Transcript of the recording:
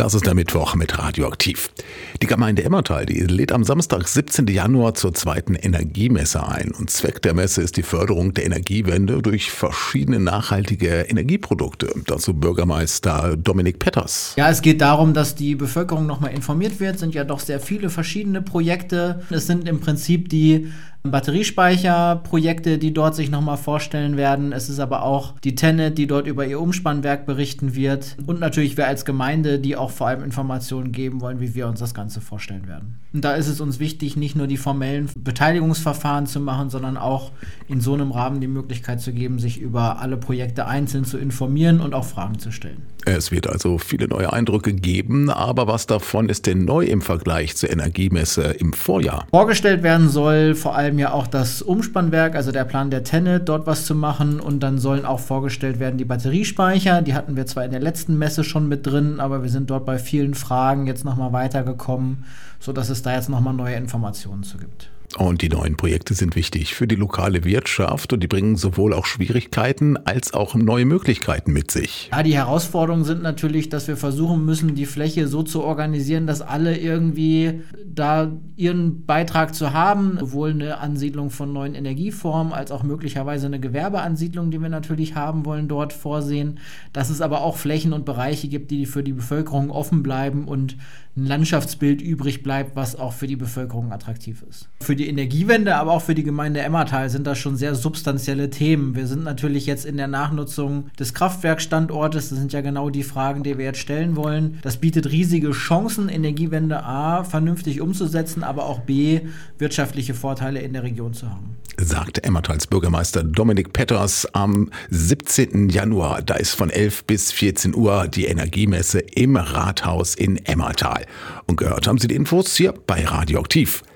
Das ist der Mittwoch mit Radioaktiv. Die Gemeinde Emmertal, die lädt am Samstag, 17. Januar zur zweiten Energiemesse ein. Und Zweck der Messe ist die Förderung der Energiewende durch verschiedene nachhaltige Energieprodukte. Dazu Bürgermeister Dominik Petters. Ja, es geht darum, dass die Bevölkerung nochmal informiert wird. Es sind ja doch sehr viele verschiedene Projekte. Es sind im Prinzip die Batteriespeicherprojekte, die dort sich nochmal vorstellen werden. Es ist aber auch die TenneT, die dort über ihr Umspannwerk berichten wird. Und natürlich wir als Gemeinde, die auch vor allem Informationen geben wollen, wie wir uns das Ganze vorstellen werden. Und da ist es uns wichtig, nicht nur die formellen Beteiligungsverfahren zu machen, sondern auch in so einem Rahmen die Möglichkeit zu geben, sich über alle Projekte einzeln zu informieren und auch Fragen zu stellen. Es wird also viele neue Eindrücke geben, aber was davon ist denn neu im Vergleich zur Energiemesse im Vorjahr? Vorgestellt werden soll vor allem ja auch das Umspannwerk, also der Plan der TenneT, dort was zu machen, und dann sollen auch vorgestellt werden die Batteriespeicher. Die hatten wir zwar in der letzten Messe schon mit drin, aber wir sind dort bei vielen Fragen jetzt nochmal weitergekommen, sodass es da jetzt nochmal neue Informationen zu gibt. Und die neuen Projekte sind wichtig für die lokale Wirtschaft und die bringen sowohl auch Schwierigkeiten als auch neue Möglichkeiten mit sich. Ja, die Herausforderungen sind natürlich, dass wir versuchen müssen, die Fläche so zu organisieren, dass alle irgendwie da ihren Beitrag zu haben. Sowohl eine Ansiedlung von neuen Energieformen als auch möglicherweise eine Gewerbeansiedlung, die wir natürlich haben wollen, dort vorsehen. Dass es aber auch Flächen und Bereiche gibt, die für die Bevölkerung offen bleiben und ein Landschaftsbild übrig bleibt, was auch für die Bevölkerung attraktiv ist. Für die Energiewende, aber auch für die Gemeinde Emmertal sind das schon sehr substanzielle Themen. Wir sind natürlich jetzt in der Nachnutzung des Kraftwerkstandortes. Das sind ja genau die Fragen, die wir jetzt stellen wollen. Das bietet riesige Chancen, Energiewende A vernünftig umzusetzen, aber auch B wirtschaftliche Vorteile in der Region zu haben. Sagt Emmertals Bürgermeister Dominik Petters am 17. Januar. Da ist von 11 bis 14 Uhr die Energiemesse im Rathaus in Emmertal. Und gehört haben Sie die Infos hier bei Radioaktiv.